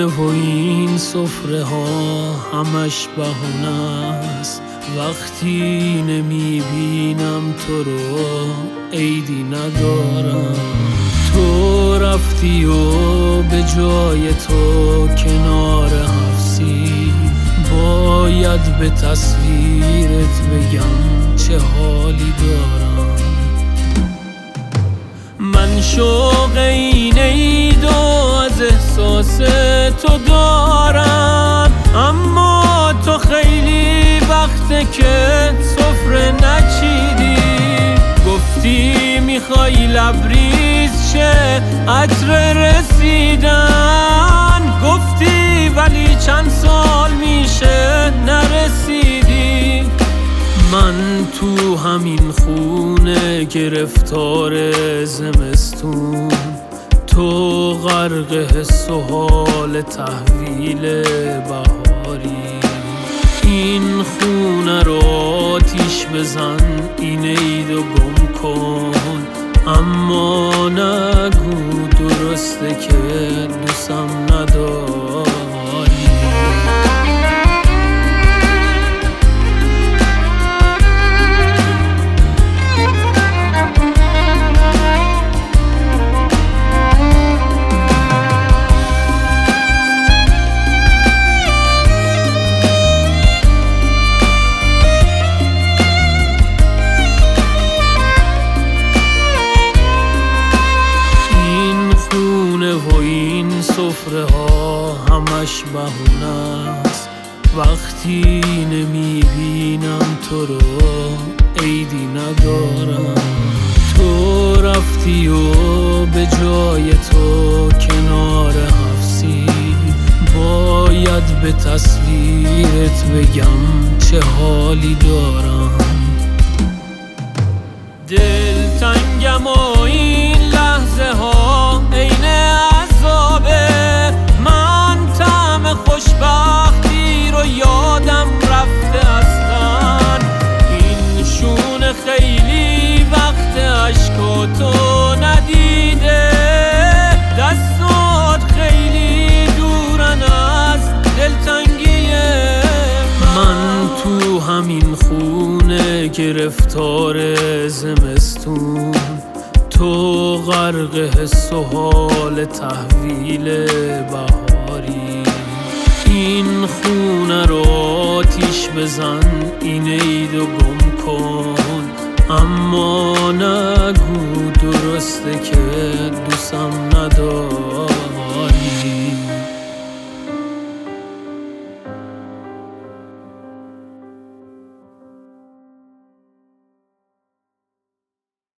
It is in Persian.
خونه و این سفره ها همش بهونه است. وقتی نمیبینم تو رو عیدی ندارم. تو رفتی و به جای تو کنار حفظی، باید به تصویرت بگم چه حالی دارم. من شوق این عید و از احساس تو دارم، اما تو خیلی وقته که سفره نچیدی. گفتی میخوای لبریز شه عطر رسیدن، گفتی ولی چند سال میشه نرسیدی. من تو همین خونه گرفتار زمستون، تو غرق حس و حال تحویل بهاری. این خونه رو آتیش بزن، این عیدو گم کن، اما نگو درسته که دوستم نداری. و این سفره ها همش بهونه است. وقتی نمیبینم تو رو عیدی ندارم. تو رفتی و به جای تو کنار حفظی، باید به تصویرت بگم چه حالی دارم. دلتنگم و این لحظه ها عین عذابه. من طعم خوشبختی رو یادم رفته اصلا. این شونه خیلی وقت اشکاتو ندیده، دستات خیلی دورن از دلتنگی من. تو همین خونه گرفتار زمستون، تو غرق حس و حال تحویل بهاری. این خونه رو آتیش بزن، این عیدو گم کن، اما نگو درسته که دوستم نداری.